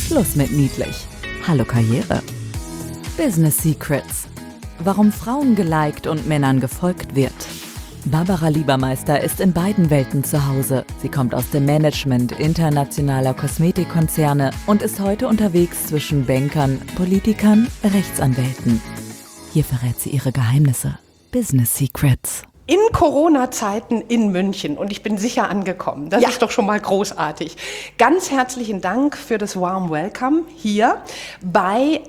Schluss mit niedlich. Hallo Karriere. Business Secrets. Warum Frauen geliked und Männern gefolgt wird. Barbara Liebermeister ist in beiden Welten zu Hause. Sie kommt aus dem Management internationaler Kosmetikkonzerne und ist heute unterwegs zwischen Bankern, Politikern, Rechtsanwälten. Hier verrät sie ihre Geheimnisse. Business Secrets. In Corona-Zeiten in München und ich bin sicher angekommen. Das ist doch schon mal großartig. Ganz herzlichen Dank für das Warm Welcome hier bei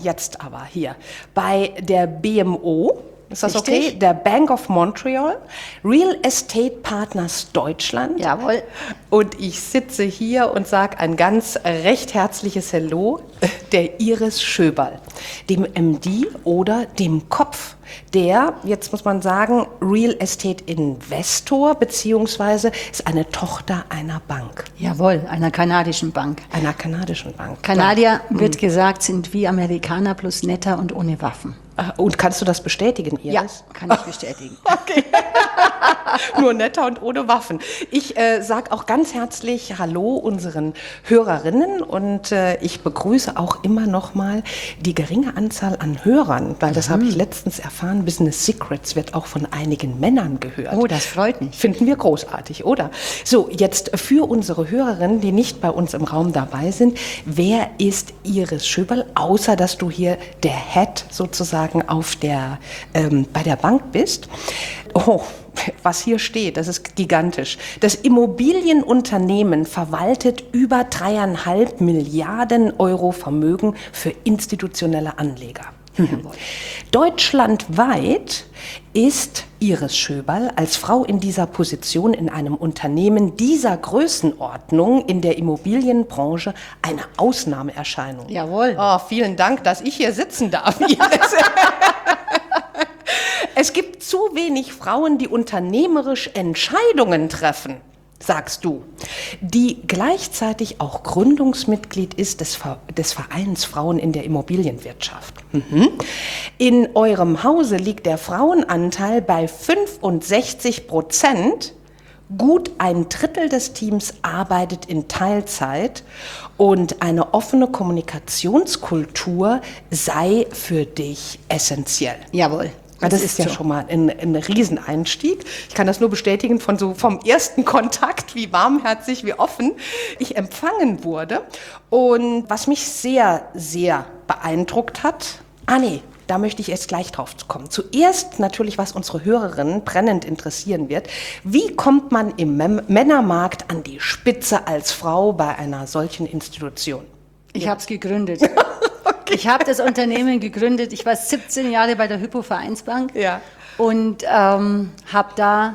der BMO. Ist das Richtig? okay? Der Bank of Montreal, Real Estate Partners Deutschland. Jawohl. Und ich sitze hier und sage ein ganz recht herzliches Hello der Iris Schöberl, dem MD oder dem Kopf der, jetzt muss man sagen, Real Estate Investor, beziehungsweise ist eine Tochter einer Bank. Jawohl, einer kanadischen Bank. Einer kanadischen Bank. Kanadier, wird gesagt, sind wie Amerikaner bloß netter und ohne Waffen. Und kannst du das bestätigen, Iris? Ja, kann ich bestätigen. Okay. Nur netter und ohne Waffen. Ich sage auch ganz herzlich Hallo unseren Hörerinnen und ich begrüße auch immer noch mal die geringe Anzahl an Hörern, weil das habe ich letztens erfahren, Business Secrets wird auch von einigen Männern gehört. Oh, das freut mich. Finden wir großartig, oder? So, jetzt für unsere Hörerinnen, die nicht bei uns im Raum dabei sind, wer ist Iris Schöberl, außer dass du hier der Head sozusagen bei der Bank bist? Oh, was hier steht, das ist gigantisch. Das Immobilienunternehmen verwaltet über 3,5 Milliarden Euro Vermögen für institutionelle Anleger. Deutschlandweit ist Iris Schöberl als Frau in dieser Position in einem Unternehmen dieser Größenordnung in der Immobilienbranche eine Ausnahmeerscheinung. Jawohl. Oh, vielen Dank, dass ich hier sitzen darf, Iris. Es gibt zu wenig Frauen, die unternehmerisch Entscheidungen treffen, sagst du, die gleichzeitig auch Gründungsmitglied ist des Vereins Frauen in der Immobilienwirtschaft. In eurem Hause liegt der Frauenanteil bei 65%. Gut ein Drittel des Teams arbeitet in Teilzeit und eine offene Kommunikationskultur sei für dich essentiell. Jawohl. Das ist ja so. Schon mal ein Rieseneinstieg. Ich kann das nur bestätigen vom ersten Kontakt, wie warmherzig, wie offen ich empfangen wurde. Und was mich sehr, sehr beeindruckt hat, da möchte ich erst gleich drauf kommen. Zuerst natürlich, was unsere Hörerinnen brennend interessieren wird. Wie kommt man im Männermarkt an die Spitze als Frau bei einer solchen Institution? Ich habe es gegründet. Ich habe das Unternehmen gegründet. Ich war 17 Jahre bei der Hypo Vereinsbank und habe da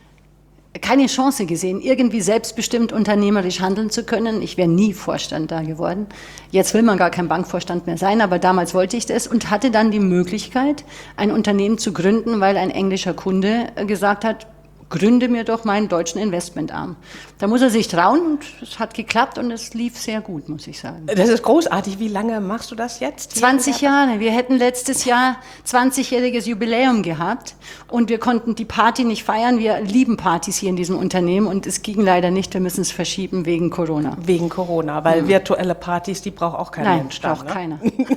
keine Chance gesehen, irgendwie selbstbestimmt unternehmerisch handeln zu können. Ich wäre nie Vorstand da geworden. Jetzt will man gar kein Bankvorstand mehr sein, aber damals wollte ich das und hatte dann die Möglichkeit, ein Unternehmen zu gründen, weil ein englischer Kunde gesagt hat, gründe mir doch meinen deutschen Investmentarm. Da muss er sich trauen und es hat geklappt und es lief sehr gut, muss ich sagen. Das ist großartig. Wie lange machst du das jetzt? 20 Jahre. Wir hätten letztes Jahr 20-jähriges Jubiläum gehabt und wir konnten die Party nicht feiern. Wir lieben Partys hier in diesem Unternehmen und es ging leider nicht. Wir müssen es verschieben wegen Corona. Wegen Corona, weil virtuelle Partys, die braucht auch kein Mensch. Nein, braucht keiner.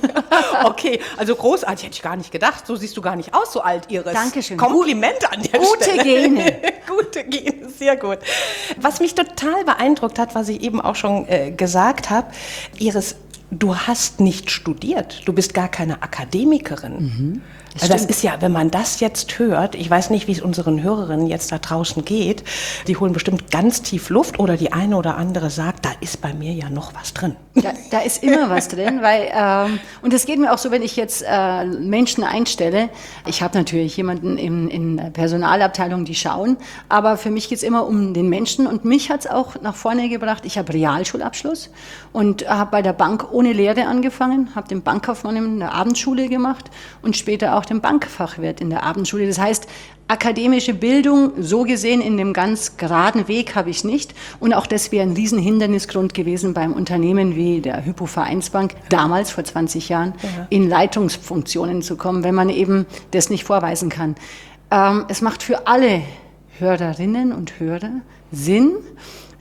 Okay, also großartig, hätte ich gar nicht gedacht. So siehst du gar nicht aus, so alt, Iris. Dankeschön. Kompliment an der Gute Stelle. Gene. Gute Gene, sehr gut. Was mich total beeindruckt hat, was ich eben auch schon gesagt habe, Iris, du hast nicht studiert. Du bist gar keine Akademikerin. Das ist ja, wenn man das jetzt hört, ich weiß nicht, wie es unseren Hörerinnen jetzt da draußen geht, die holen bestimmt ganz tief Luft oder die eine oder andere sagt, da ist bei mir ja noch was drin. Da ist immer was drin, weil, und es geht mir auch so, wenn ich jetzt Menschen einstelle, ich habe natürlich jemanden in der Personalabteilung, die schauen, aber für mich geht es immer um den Menschen und mich hat es auch nach vorne gebracht. Ich habe Realschulabschluss und habe bei der Bank ohne Lehre angefangen, habe den Bankkaufmann in der Abendschule gemacht und später auch den Bankfachwirt in der Abendschule. Das heißt, akademische Bildung, so gesehen in dem ganz geraden Weg habe ich nicht. Und auch das wäre ein Riesenhindernisgrund gewesen beim Unternehmen wie der Hypo Vereinsbank, damals vor 20 Jahren, in Leitungsfunktionen zu kommen, wenn man eben das nicht vorweisen kann. Es macht für alle Hörerinnen und Hörer Sinn,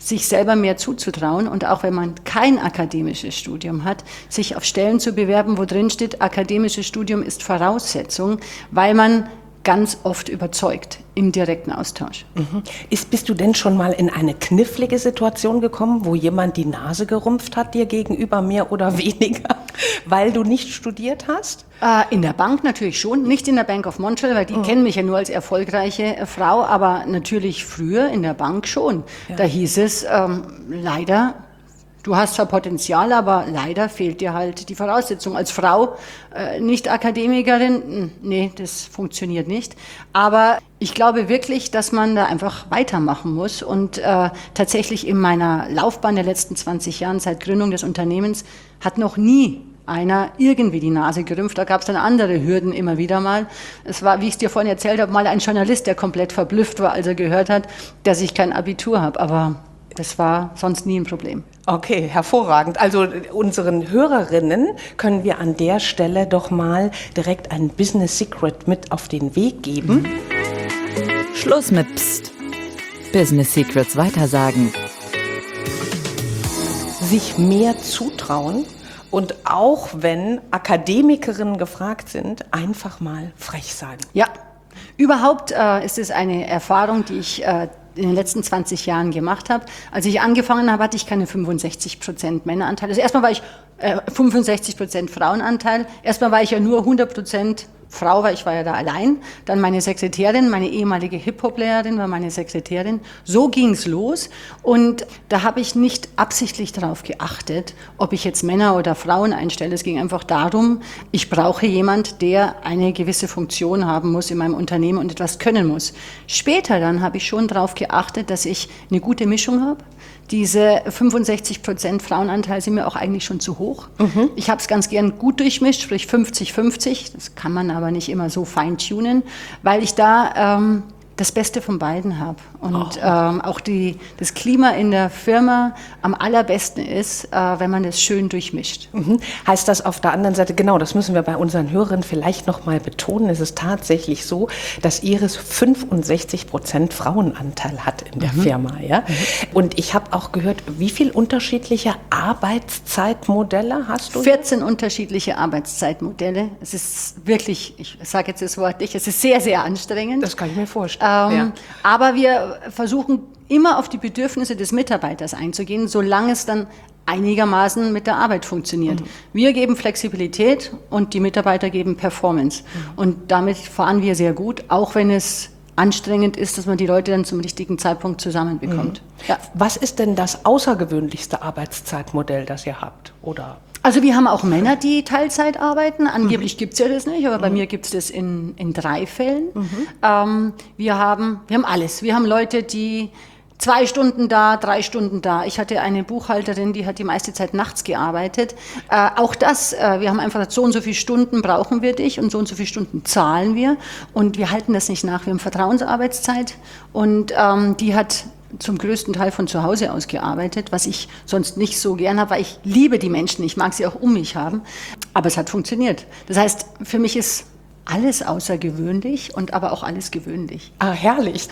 sich selber mehr zuzutrauen und auch wenn man kein akademisches Studium hat, sich auf Stellen zu bewerben, wo drin steht, akademisches Studium ist Voraussetzung, weil man ganz oft überzeugt im direkten Austausch. Bist du denn schon mal in eine knifflige Situation gekommen, wo jemand die Nase gerümpft hat dir gegenüber, mehr oder weniger, weil du nicht studiert hast? In der Bank natürlich schon, nicht in der Bank of Montreal, weil die kennen mich ja nur als erfolgreiche Frau, aber natürlich früher in der Bank schon. Ja. Da hieß es leider, du hast zwar Potenzial, aber leider fehlt dir halt die Voraussetzung. Als Frau, nicht Akademikerin, nee, das funktioniert nicht. Aber ich glaube wirklich, dass man da einfach weitermachen muss. Und tatsächlich in meiner Laufbahn der letzten 20 Jahren, seit Gründung des Unternehmens, hat noch nie einer irgendwie die Nase gerümpft. Da gab es dann andere Hürden immer wieder mal. Es war, wie ich es dir vorhin erzählt habe, mal ein Journalist, der komplett verblüfft war, als er gehört hat, dass ich kein Abitur habe. Aber das war sonst nie ein Problem. Okay, hervorragend. Also unseren Hörerinnen können wir an der Stelle doch mal direkt ein Business Secret mit auf den Weg geben. Schluss mit Psst. Business Secrets weitersagen. Sich mehr zutrauen und auch wenn Akademikerinnen gefragt sind, einfach mal frech sein. Ja, überhaupt ist es eine Erfahrung, die ich in den letzten 20 Jahren gemacht habe. Als ich angefangen habe, hatte ich keine 65% Männeranteil. Also erstmal war ich 65% Frauenanteil. Erstmal war ich ja nur 100% Frau, weil ich war ja da allein. Dann meine Sekretärin, meine ehemalige Hip-Hop-Lehrerin war meine Sekretärin. So ging's los. Und da habe ich nicht absichtlich darauf geachtet, ob ich jetzt Männer oder Frauen einstelle. Es ging einfach darum, ich brauche jemand, der eine gewisse Funktion haben muss in meinem Unternehmen und etwas können muss. Später dann habe ich schon darauf geachtet, dass ich eine gute Mischung habe. Diese 65% Frauenanteil sind mir auch eigentlich schon zu hoch. Ich habe es ganz gern gut durchmischt, sprich 50-50. Das kann man aber nicht immer so feintunen, weil ich da das Beste von beiden habe. Und auch das Klima in der Firma am allerbesten ist, wenn man das schön durchmischt. Heißt das auf der anderen Seite, genau, das müssen wir bei unseren Hörern vielleicht noch mal betonen, es ist tatsächlich so, dass Iris 65% Frauenanteil hat in der Firma. Ja? Und ich habe auch gehört, wie viele unterschiedliche Arbeitszeitmodelle hast du? 14 unterschiedliche Arbeitszeitmodelle. Es ist wirklich, ich sage jetzt das Wort nicht, es ist sehr, sehr anstrengend. Das kann ich mir vorstellen. Aber wir versuchen immer auf die Bedürfnisse des Mitarbeiters einzugehen, solange es dann einigermaßen mit der Arbeit funktioniert. Wir geben Flexibilität und die Mitarbeiter geben Performance. Und damit fahren wir sehr gut, auch wenn es anstrengend ist, dass man die Leute dann zum richtigen Zeitpunkt zusammenbekommt. Ja. Was ist denn das außergewöhnlichste Arbeitszeitmodell, das ihr habt? Oder? Also wir haben auch Männer, die Teilzeit arbeiten. Angeblich gibt's ja das nicht, aber bei mir gibt's das in 3 Fällen. Wir haben alles. Wir haben Leute, die 2 Stunden da, 3 Stunden da. Ich hatte eine Buchhalterin, die hat die meiste Zeit nachts gearbeitet. Auch das, wir haben einfach gesagt, so und so viele Stunden brauchen wir dich und so viele Stunden zahlen wir. Und wir halten das nicht nach. Wir haben Vertrauensarbeitszeit und die hat zum größten Teil von zu Hause aus gearbeitet, was ich sonst nicht so gern habe, weil ich liebe die Menschen, ich mag sie auch um mich haben. Aber es hat funktioniert. Das heißt, für mich ist alles außergewöhnlich und aber auch alles gewöhnlich. Ah, herrlich.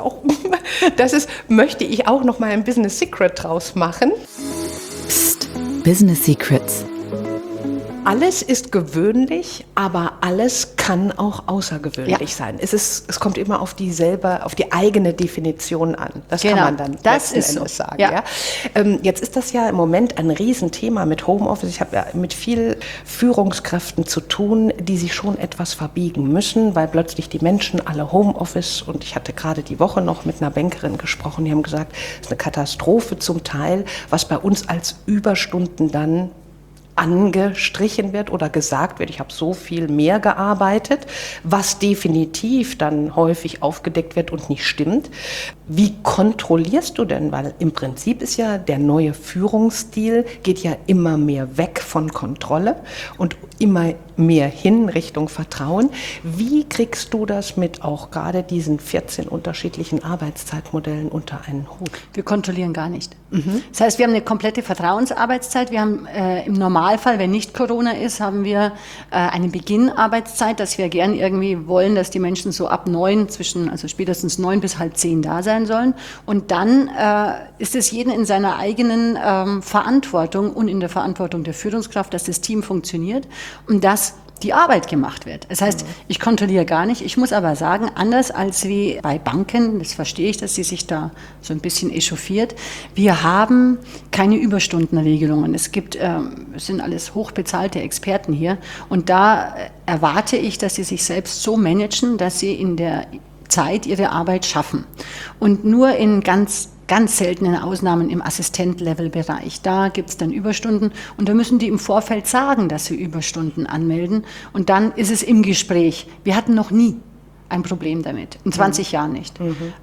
Möchte ich auch noch mal ein Business Secret draus machen. Psst, Business Secrets. Alles ist gewöhnlich, aber alles kann auch außergewöhnlich sein. Es kommt immer auf die eigene Definition an. Das kann man dann letzten Endes sagen. Ja. Jetzt ist das ja im Moment ein Riesenthema mit Homeoffice. Ich habe ja mit vielen Führungskräften zu tun, die sich schon etwas verbiegen müssen, weil plötzlich die Menschen alle Homeoffice, und ich hatte gerade die Woche noch mit einer Bankerin gesprochen, die haben gesagt, es ist eine Katastrophe zum Teil, was bei uns als Überstunden dann angestrichen wird oder gesagt wird, ich habe so viel mehr gearbeitet, was definitiv dann häufig aufgedeckt wird und nicht stimmt. Wie kontrollierst du denn, weil im Prinzip ist ja der neue Führungsstil, geht ja immer mehr weg von Kontrolle und immer mehr hin Richtung Vertrauen. Wie kriegst du das mit auch gerade diesen 14 unterschiedlichen Arbeitszeitmodellen unter einen Hut? Wir kontrollieren gar nicht. Das heißt, wir haben eine komplette Vertrauensarbeitszeit. Wir haben im Normalfall, wenn nicht Corona ist, haben wir eine Beginnarbeitszeit, dass wir gern irgendwie wollen, dass die Menschen so ab 9, also spätestens 9 bis halb 10 da sein sein sollen. Und dann ist es jeden in seiner eigenen Verantwortung und in der Verantwortung der Führungskraft, dass das Team funktioniert und dass die Arbeit gemacht wird. Das heißt, ich kontrolliere gar nicht. Ich muss aber sagen, anders als wie bei Banken, das verstehe ich, dass sie sich da so ein bisschen echauffiert, wir haben keine Überstundenregelungen. Es sind alles hochbezahlte Experten hier und da erwarte ich, dass sie sich selbst so managen, dass sie in der Zeit ihre Arbeit schaffen. Und nur in ganz seltenen Ausnahmen im Assistent-Level-Bereich. Da gibt es dann Überstunden und da müssen die im Vorfeld sagen, dass sie Überstunden anmelden und dann ist es im Gespräch. Wir hatten noch nie ein Problem damit, in 20 Jahren nicht.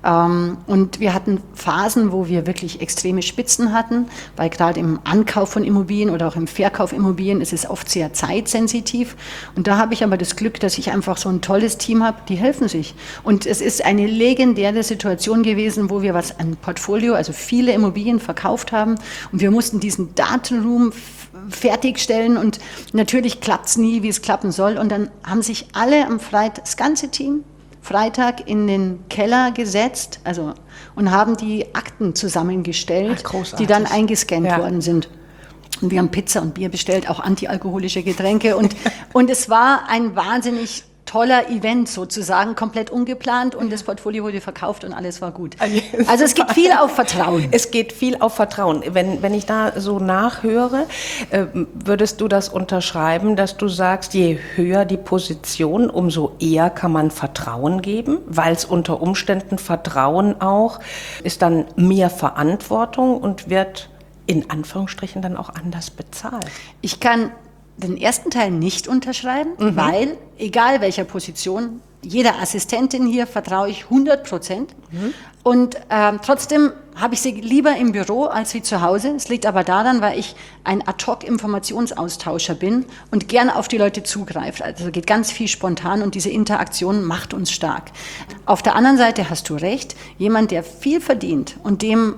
Und wir hatten Phasen, wo wir wirklich extreme Spitzen hatten, weil gerade im Ankauf von Immobilien oder auch im Verkauf Immobilien ist es oft sehr zeitsensitiv. Und da habe ich aber das Glück, dass ich einfach so ein tolles Team habe, die helfen sich. Und es ist eine legendäre Situation gewesen, wo wir ein Portfolio, also viele Immobilien verkauft haben und wir mussten diesen Datenroom fertigstellen und natürlich klappt es nie, wie es klappen soll. Und dann haben sich alle am Freitag, das ganze Team, Freitag in den Keller gesetzt und haben die Akten zusammengestellt, die dann eingescannt worden sind. Und wir haben Pizza und Bier bestellt, auch antialkoholische Getränke. Und es war ein wahnsinnig toller Event sozusagen, komplett ungeplant und das Portfolio wurde verkauft und alles war gut. Also es geht viel auf Vertrauen. Es geht viel auf Vertrauen. Wenn ich da so nachhöre, würdest du das unterschreiben, dass du sagst, je höher die Position, umso eher kann man Vertrauen geben, weil es unter Umständen Vertrauen auch ist dann mehr Verantwortung und wird in Anführungsstrichen dann auch anders bezahlt. Ich kann den ersten Teil nicht unterschreiben, weil, egal welcher Position, jeder Assistentin hier vertraue ich 100%. Und trotzdem habe ich sie lieber im Büro als wie zu Hause. Es liegt aber daran, weil ich ein Ad-hoc-Informationsaustauscher bin und gerne auf die Leute zugreife. Also geht ganz viel spontan und diese Interaktion macht uns stark. Auf der anderen Seite hast du recht, jemand, der viel verdient und dem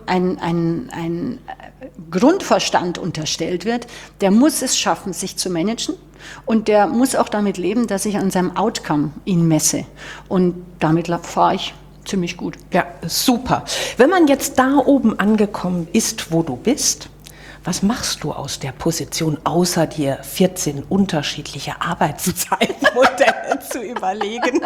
ein Grundverstand unterstellt wird, der muss es schaffen, sich zu managen und der muss auch damit leben, dass ich an seinem Outcome ihn messe. Und damit fahre ich ziemlich gut. Ja, super. Wenn man jetzt da oben angekommen ist, wo du bist, was machst du aus der Position, außer dir 14 unterschiedliche Arbeitszeitmodelle zu überlegen?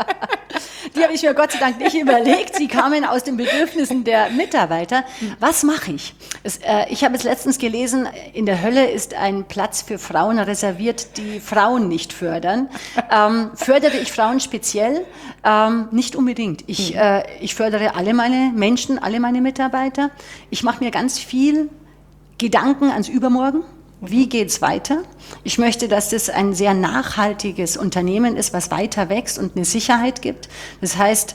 Die habe ich mir Gott sei Dank nicht überlegt. Sie kamen aus den Bedürfnissen der Mitarbeiter. Was mache ich? Ich habe es letztens gelesen, in der Hölle ist ein Platz für Frauen reserviert, die Frauen nicht fördern. Fördere ich Frauen speziell? Nicht unbedingt. Ich fördere alle meine Menschen, alle meine Mitarbeiter. Ich mache mir ganz viel Gedanken ans Übermorgen. Wie geht's weiter? Ich möchte, dass das ein sehr nachhaltiges Unternehmen ist, was weiter wächst und eine Sicherheit gibt. Das heißt,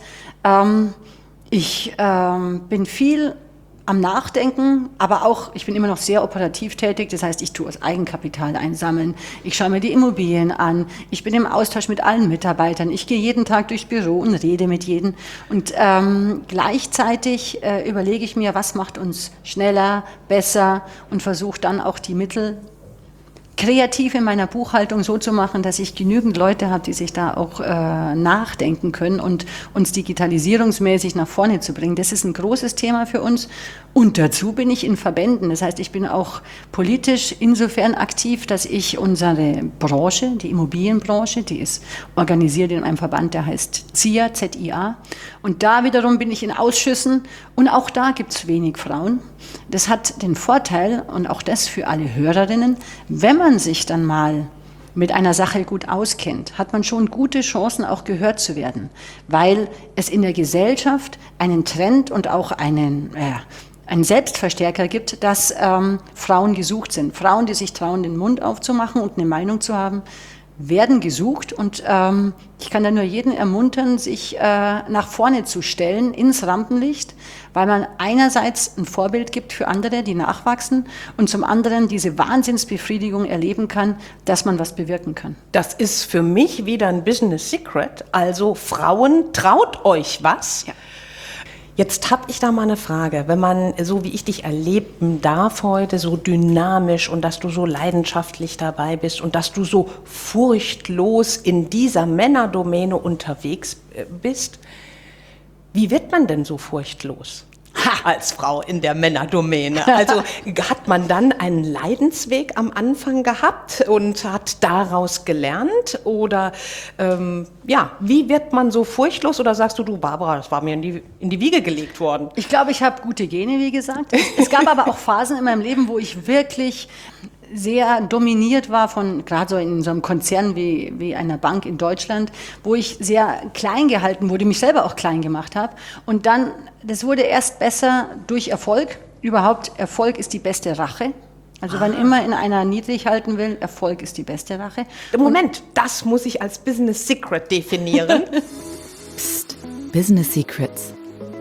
ich bin viel am Nachdenken, aber auch, ich bin immer noch sehr operativ tätig, das heißt, ich tue das Eigenkapital einsammeln, ich schaue mir die Immobilien an, ich bin im Austausch mit allen Mitarbeitern, ich gehe jeden Tag durchs Büro und rede mit jedem und gleichzeitig überlege ich mir, was macht uns schneller, besser und versuche dann auch die Mittel kreativ in meiner Buchhaltung so zu machen, dass ich genügend Leute habe, die sich da auch nachdenken können und uns digitalisierungsmäßig nach vorne zu bringen. Das ist ein großes Thema für uns. Und dazu bin ich in Verbänden. Das heißt, ich bin auch politisch insofern aktiv, dass ich unsere Branche, die Immobilienbranche, die ist organisiert in einem Verband, der heißt ZIA, Z-I-A. Und da wiederum bin ich in Ausschüssen und auch da gibt es wenig Frauen. Das hat den Vorteil, und auch das für alle Hörerinnen, wenn man sich dann mal mit einer Sache gut auskennt, hat man schon gute Chancen, auch gehört zu werden, weil es in der Gesellschaft einen Trend und auch einen Selbstverstärker gibt, dass Frauen gesucht sind. Frauen, die sich trauen, den Mund aufzumachen und eine Meinung zu haben, werden gesucht und ich kann da nur jeden ermuntern, sich nach vorne zu stellen ins Rampenlicht, weil man einerseits ein Vorbild gibt für andere, die nachwachsen und zum anderen diese Wahnsinnsbefriedigung erleben kann, dass man was bewirken kann. Das ist für mich wieder ein Business Secret, also Frauen, traut euch was. Ja. Jetzt habe ich da mal eine Frage, wenn man, so wie ich dich erleben darf heute, so dynamisch und dass du so leidenschaftlich dabei bist und dass du so furchtlos in dieser Männerdomäne unterwegs bist, Wie wird man denn so furchtlos? Als Frau in der Männerdomäne. Also hat man dann einen Leidensweg am Anfang gehabt und hat daraus gelernt? Oder wie wird man so furchtlos? Oder sagst du, Barbara, das war mir in die Wiege gelegt worden? Ich glaube, ich habe gute Gene, wie gesagt. Es gab aber auch Phasen in meinem Leben, wo ich wirklich sehr dominiert war von, gerade so in so einem Konzern wie einer Bank in Deutschland, wo ich sehr klein gehalten wurde, mich selber auch klein gemacht habe. Und dann, das wurde erst besser durch Erfolg. Überhaupt, Erfolg ist die beste Rache. Also wann immer in einer niedrig halten will, Erfolg ist die beste Rache. Moment, das muss ich als Business Secret definieren. Psst, Business Secrets.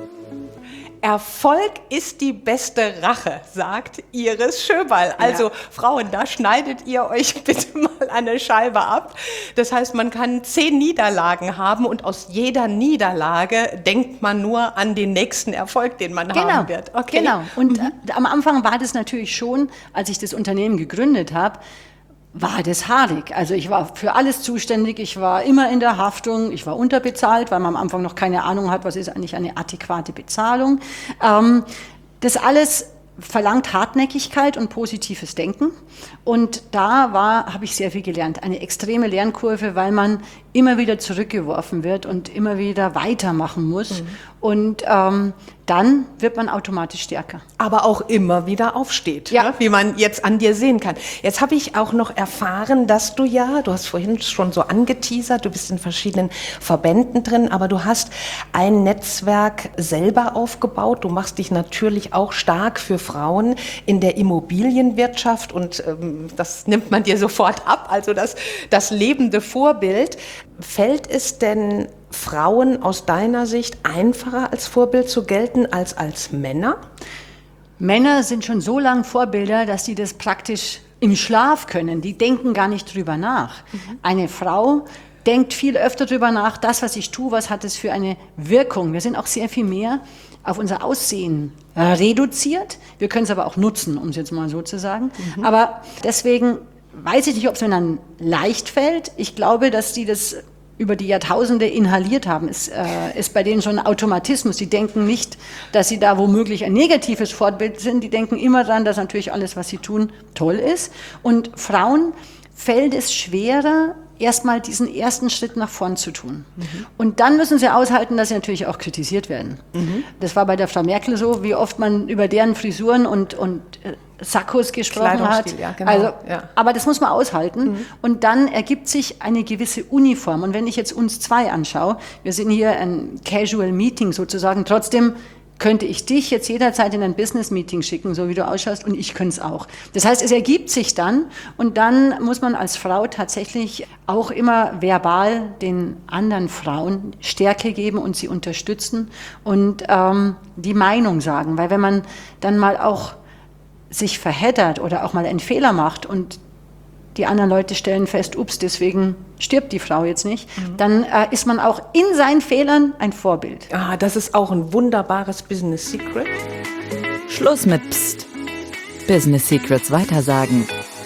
Erfolg ist die beste Rache, sagt Iris Schöberl. Also Frauen, da schneidet ihr euch bitte mal eine Scheibe ab. Das heißt, man kann 10 Niederlagen haben und aus jeder Niederlage denkt man nur an den nächsten Erfolg, den man haben wird. Okay. Genau. Und am Anfang war das natürlich schon, als ich das Unternehmen gegründet habe, war das haarig. Also ich war für alles zuständig, ich war immer in der Haftung, ich war unterbezahlt, weil man am Anfang noch keine Ahnung hat, was ist eigentlich eine adäquate Bezahlung. Das alles verlangt Hartnäckigkeit und positives Denken. Und da habe ich sehr viel gelernt. Eine extreme Lernkurve, weil man immer wieder zurückgeworfen wird und immer wieder weitermachen muss. Und dann wird man automatisch stärker. Aber auch immer wieder aufsteht, ja. Ne? Wie man jetzt an dir sehen kann. Jetzt habe ich auch noch erfahren, dass du hast vorhin schon so angeteasert, du bist in verschiedenen Verbänden drin, aber du hast ein Netzwerk selber aufgebaut. Du machst dich natürlich auch stark für Frauen in der Immobilienwirtschaft und das nimmt man dir sofort ab, also das lebende Vorbild. Fällt es denn Frauen aus deiner Sicht einfacher als Vorbild zu gelten als Männer? Männer sind schon so lange Vorbilder, dass sie das praktisch im Schlaf können. Die denken gar nicht drüber nach. Eine Frau denkt viel öfter drüber nach, das, was ich tue, was hat es für eine Wirkung. Wir sind auch sehr viel mehr auf unser Aussehen reduziert. Wir können es aber auch nutzen, um es jetzt mal so zu sagen. Aber deswegen weiß ich nicht, ob es Männern leicht fällt. Ich glaube, dass die das über die Jahrtausende inhaliert haben. Es ist bei denen schon ein Automatismus. Die denken nicht, dass sie da womöglich ein negatives Vorbild sind. Die denken immer daran, dass natürlich alles, was sie tun, toll ist. Und Frauen fällt es schwerer, erstmal diesen ersten Schritt nach vorn zu tun. Und dann müssen sie aushalten, dass sie natürlich auch kritisiert werden. Das war bei der Frau Merkel so, wie oft man über deren Frisuren und Sakkos gesprochen hat. Ja, genau. Also, aber das muss man aushalten. Und dann ergibt sich eine gewisse Uniform. Und wenn ich jetzt uns zwei anschaue, wir sind hier ein Casual Meeting sozusagen, trotzdem könnte ich dich jetzt jederzeit in ein Business-Meeting schicken, so wie du ausschaust, und ich könnte es auch. Das heißt, es ergibt sich dann und dann muss man als Frau tatsächlich auch immer verbal den anderen Frauen Stärke geben und sie unterstützen und die Meinung sagen. Weil wenn man dann mal auch sich verheddert oder auch mal einen Fehler macht und die anderen Leute stellen fest, ups, deswegen stirbt die Frau jetzt nicht, dann ist man auch in seinen Fehlern ein Vorbild. Das ist auch ein wunderbares Business Secret. Schluss mit Psst. Business Secrets weitersagen.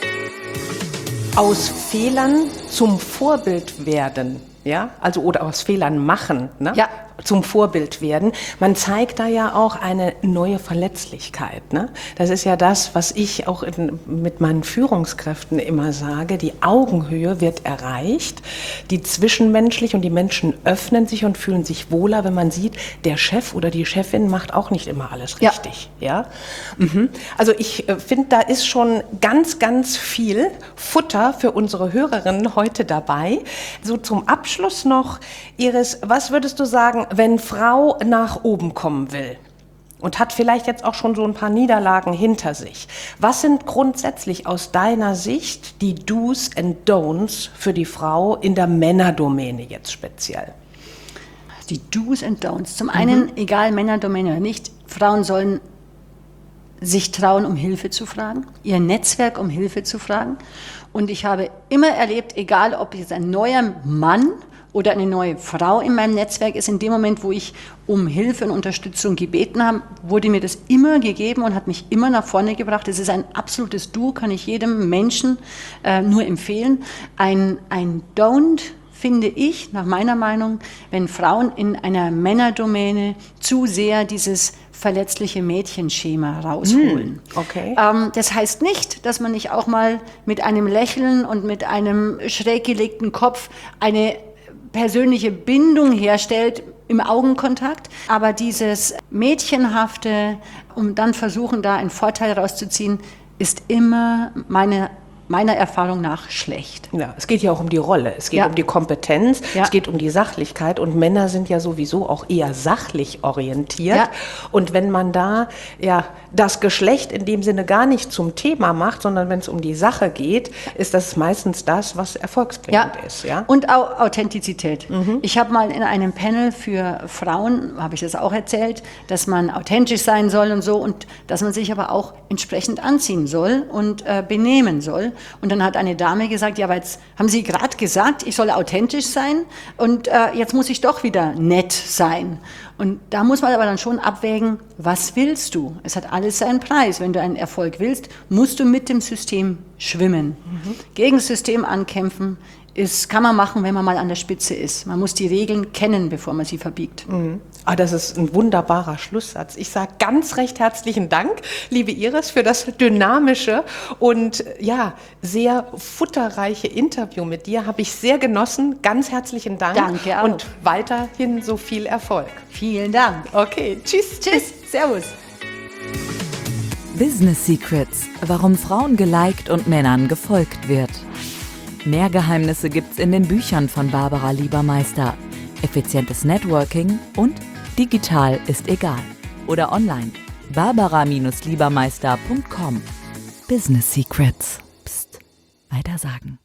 Aus Fehlern zum Vorbild werden, ja, also oder aus Fehlern machen, ne? Ja. Zum Vorbild werden. Man zeigt da ja auch eine neue Verletzlichkeit, ne? Das ist ja das, was ich auch mit meinen Führungskräften immer sage. Die Augenhöhe wird erreicht, die zwischenmenschlich und die Menschen öffnen sich und fühlen sich wohler, wenn man sieht, der Chef oder die Chefin macht auch nicht immer alles richtig, ja? Also ich finde, da ist schon ganz, ganz viel Futter für unsere Hörerinnen heute dabei. So zum Abschluss noch, Iris, was würdest du sagen, wenn Frau nach oben kommen will und hat vielleicht jetzt auch schon so ein paar Niederlagen hinter sich? Was sind grundsätzlich aus deiner Sicht die Do's and Don'ts für die Frau in der Männerdomäne jetzt speziell? Die Do's and Don'ts. Zum einen, egal Männerdomäne oder nicht, Frauen sollen sich trauen, um Hilfe zu fragen, ihr Netzwerk um Hilfe zu fragen. Und ich habe immer erlebt, egal ob jetzt ein neuer Mann oder eine neue Frau in meinem Netzwerk ist, in dem Moment, wo ich um Hilfe und Unterstützung gebeten habe, wurde mir das immer gegeben und hat mich immer nach vorne gebracht. Es ist ein absolutes Du, kann ich jedem Menschen nur empfehlen. Ein Don't finde ich, nach meiner Meinung, wenn Frauen in einer Männerdomäne zu sehr dieses verletzliche Mädchenschema rausholen. Okay. Das heißt nicht, dass man nicht auch mal mit einem Lächeln und mit einem schräg gelegten Kopf eine persönliche Bindung herstellt im Augenkontakt, aber dieses Mädchenhafte, um dann versuchen, da einen Vorteil rauszuziehen, ist immer meiner Erfahrung nach schlecht. Ja, es geht ja auch um die Rolle, es geht um die Kompetenz, es geht um die Sachlichkeit und Männer sind ja sowieso auch eher sachlich orientiert. Ja. Und wenn man da das Geschlecht in dem Sinne gar nicht zum Thema macht, sondern wenn es um die Sache geht, ist das meistens das, was erfolgsbringend ist. Ja? Und auch Authentizität. Ich habe mal in einem Panel für Frauen, habe ich das auch erzählt, dass man authentisch sein soll und so und dass man sich aber auch entsprechend anziehen soll und benehmen soll. Und dann hat eine Dame gesagt, ja, aber jetzt haben Sie gerade gesagt, ich soll authentisch sein und jetzt muss ich doch wieder nett sein. Und da muss man aber dann schon abwägen, was willst du? Es hat alles seinen Preis. Wenn du einen Erfolg willst, musst du mit dem System schwimmen. Gegen das System ankämpfen kann man machen, wenn man mal an der Spitze ist. Man muss die Regeln kennen, bevor man sie verbiegt. Das ist ein wunderbarer Schlusssatz. Ich sage ganz recht herzlichen Dank, liebe Iris, für das dynamische und sehr futterreiche Interview mit dir. Habe ich sehr genossen. Ganz herzlichen Dank. Danke auch. Und weiterhin so viel Erfolg. Vielen Dank. Okay, tschüss. Tschüss. Servus. Business Secrets, warum Frauen geliked und Männern gefolgt wird. Mehr Geheimnisse gibt's in den Büchern von Barbara Liebermeister. Effizientes Networking und digital ist egal. Oder online. barbara-liebermeister.com. Business Secrets. Psst. Weitersagen.